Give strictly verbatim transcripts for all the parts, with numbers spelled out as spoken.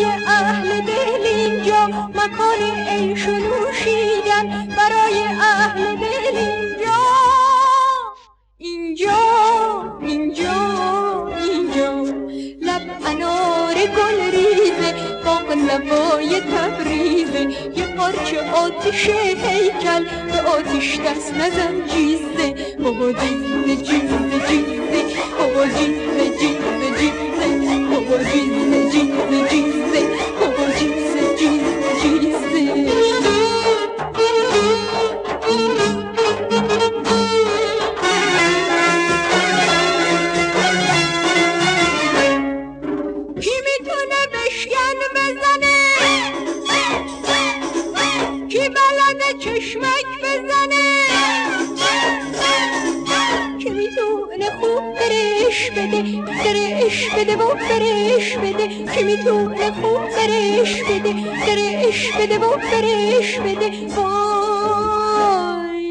اهل دل اینجا مکان عیش و نوشیدن، برای اهل دل اینجا اینجا اینجا اینجا لب انار گل ریزه، باغ نوای تبریزه، یه پارچه آتش هیکل به آتش دست نزن جیزه، بابا جیزه جیزه جیزه، بابا جیزه جیزه جیزه، بابا جیزه جیزه جیزه، بابا جیزه جیزه جیزه. کی میتونه بشکن بزنه، کی بلده چشمک بزنه، کی میتونه خوب برش بده، درش بده و برش بده، کی میتونه خوب برش بده، درش بده و برش بده. وای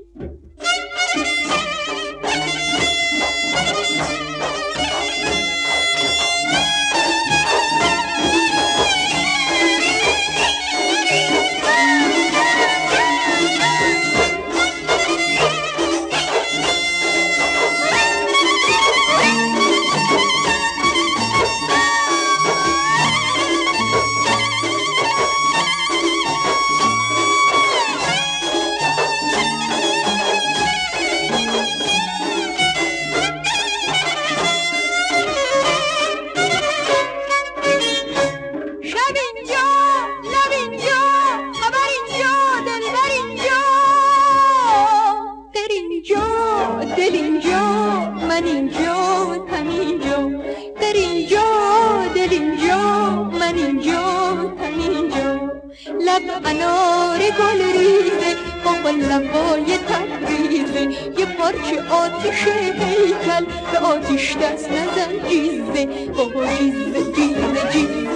دل اینجا من اینجا تن اینجا، در اینجا دل اینجا من اینجا تن اینجا، لب انار گل ریزه، باغ لبای تبریزه، یه پارچه آتش هیکل به آتش دست نزن جیزه، بابا جیزه جیزه جیزه.